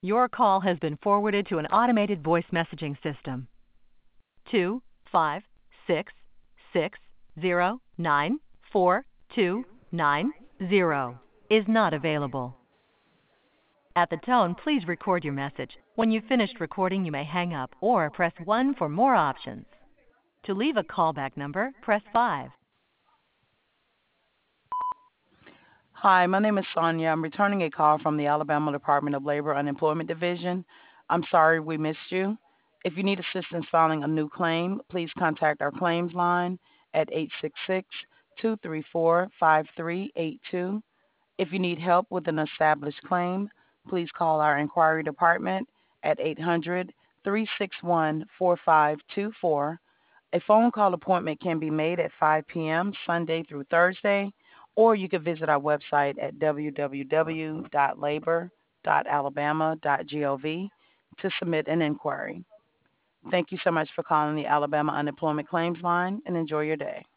Your call has been forwarded to an automated voice messaging system. 25660942990 is not available. At the tone, please record your message. When you've finished recording, you may hang up or press 1 for more options. To leave a callback number, press 5. Hi, my name is Sonia. I'm returning a call from the Alabama Department of Labor Unemployment Division. I'm sorry we missed you. If you need assistance filing a new claim, please contact our claims line at 866-234-5382. If you need help with an established claim, please call our inquiry department at 800-361-4524. A phone call appointment can be made at 5 p.m. Sunday through Thursday, or you can visit our website at www.labor.alabama.gov to submit an inquiry. Thank you so much for calling the Alabama Unemployment Claims Line, and enjoy your day.